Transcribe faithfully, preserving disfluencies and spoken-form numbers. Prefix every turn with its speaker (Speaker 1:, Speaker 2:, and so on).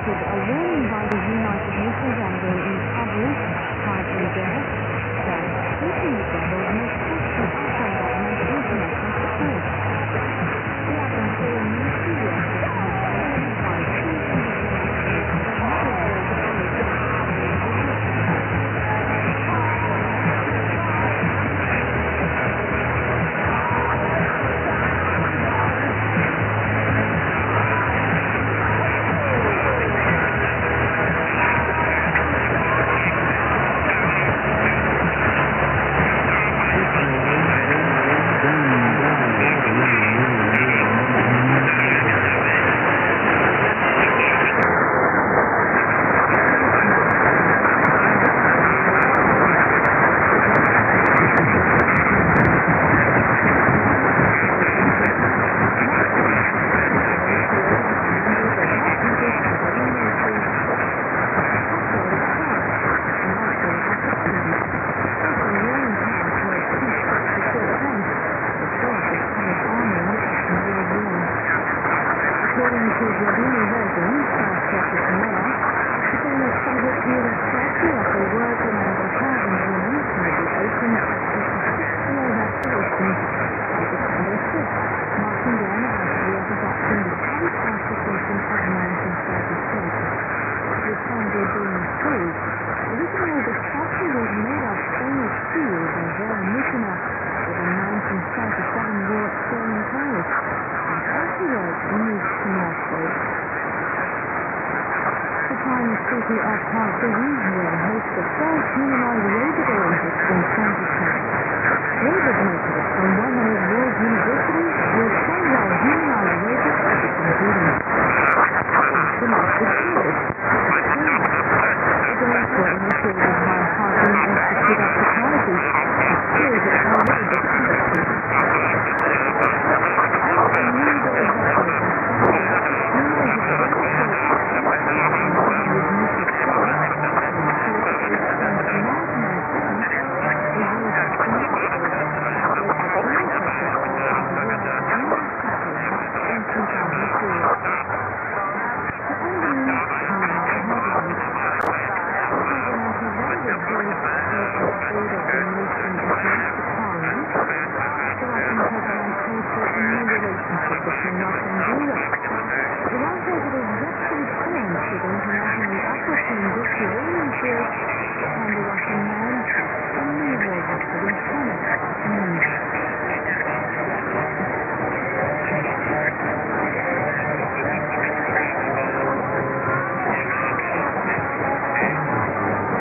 Speaker 1: issued a warning by the United Nations on the recovery, titled there that taking the rebels may cost the Afghan government international support. The Afghan Foreign Ministry yesterday identified two According to Vladimir Vergin, South Chapter Miller, the famous Soviet unit statue of the working and the thousand women may be opened at the evacuation of December fifth, marking the anniversary of adopting the Paris Constitution of nineteen thirty-six. With founded during schools, originally the statue was made of stainless steel by Vera Mishina with a nineteen thirty-seven war stone Paris, and afterwards moved to Moscow. The Chinese city of Kharkiv will host the first humanizing